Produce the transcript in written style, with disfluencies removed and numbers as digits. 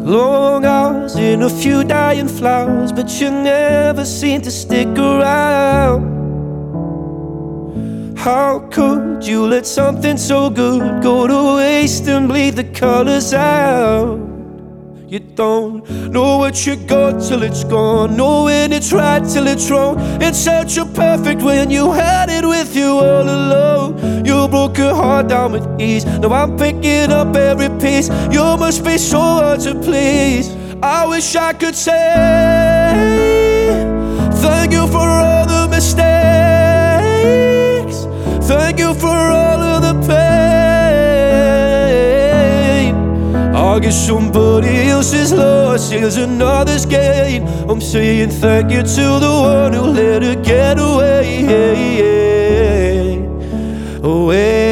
Long hours and a few dying flowers, but you never seem to stick around. How could you let something so good go to waste and bleed the colors out? You don't know what you got till it's gone, know when it's right till it's wrong. It's such a perfect when you had it with you all alone. You broke your heart down with ease, now I'm picking up every piece. You must be so hard to please. I wish I could say thank you for all the mistakes, thank you for all of the pain. I guess somebody else's loss is another's gain. I'm saying thank you to the one who let her get away, away.